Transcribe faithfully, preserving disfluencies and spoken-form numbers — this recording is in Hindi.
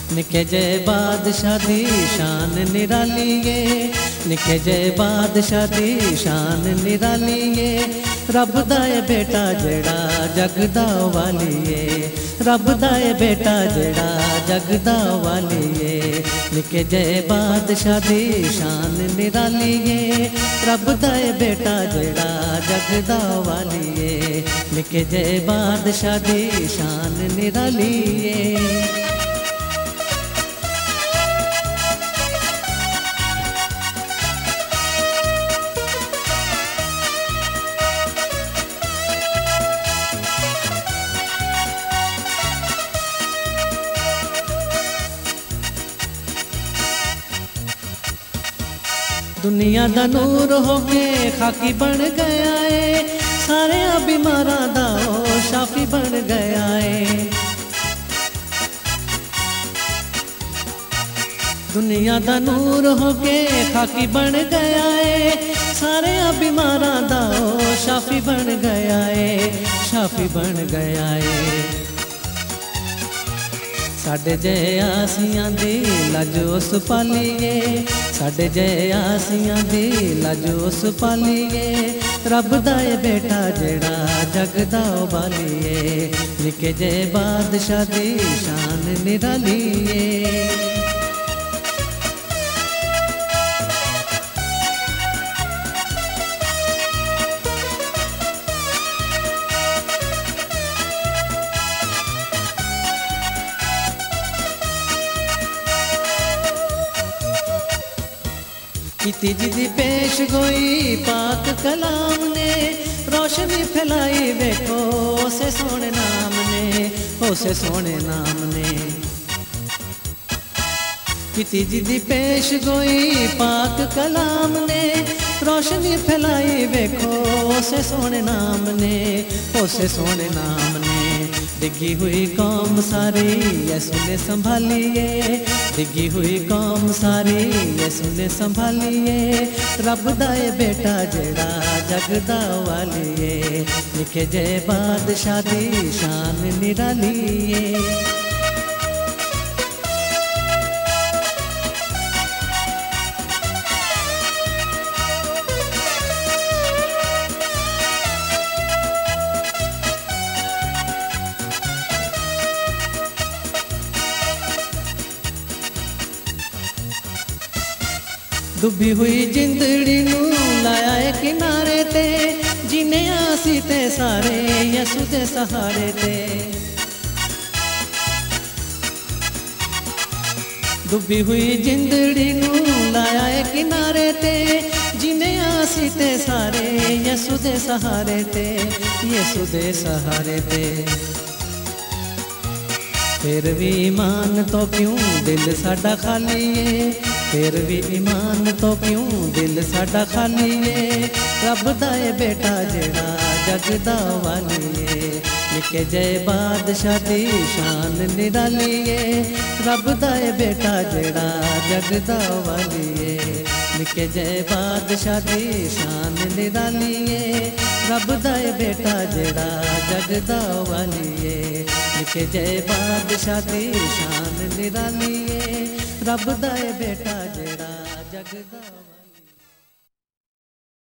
निके जय बादशाह दी शान निराली है, निके जय बादशाह दी शान निराली है। रब दा ए बेटा जेड़ा जगदा वाली है, रब दा ए बेटा जेड़ा जगदा वाली है। निके जय बादशाह दी शान निराली है, रब दा ए बेटा जेड़ा जगदा वाली है। निके जय बादशाह दी शान निराली है। दुनिया दा नूर होके खाकी बन गया है, सारे बीमारां दा ओ शाफी बन गया है। दुनिया दा नूर होके खाकी बन गया है, सारे बीमारां दा ओ शाफी बन गया है, शाफी बन गया है। साडे जय आसियां दी लाजोस पालिए, साडे जय आसियां दी लाजोस पालिए। रब दा ए बेटा जेड़ा जगदा वालिए, निके जय बादशाह दी शान निराली है। कीती जिदी पेश गोई पाक कलाम ने, रोशनी फैलाई वेखो उसे सोने नाम ने, उसे सोने नाम ने। कीती जिदी पेश गोई पाक कलाम ने, रोशनी फैलाई वेखो उसे सोने नाम ने, उसे सोने नाम ने। डिगी हुई कौम सारी यसु ने संभालिए, डिगी हुई कौम सारी यसु ने संभालिए। रब दा ए बेटा जेड़ा जगदा वालिए, निके जय बादशाह दी शान निराली है। डुबी हुई जिंदड़ी नू लाया है किनारे ते, जिने आसी ते सारे यसु दे सहारे ते। डुबी हुई जिंदड़ी नू लाया है किनारे ते, जिने आसी ते सारे यसु दे सहारे ते, यसु दे सहारे ते। फिर भी ईमान तो क्यों दिल साडा खाली है, फिर भी ईमान तो क्यों दिल साडा खाली है। रब दा ए बेटा जेड़ा जगदा वाली है, निके जय बादशाह दी शान निराली है। रब दा ए बेटा जेड़ा जगदा वाली है, निके जय बादशाह दी शान निराली है। रब दा ए बेटा जेड़ा जगदा वाली है, निके जय बादशाह दी शान निराली है। रब दा ए बेटा जेड़ा जगदा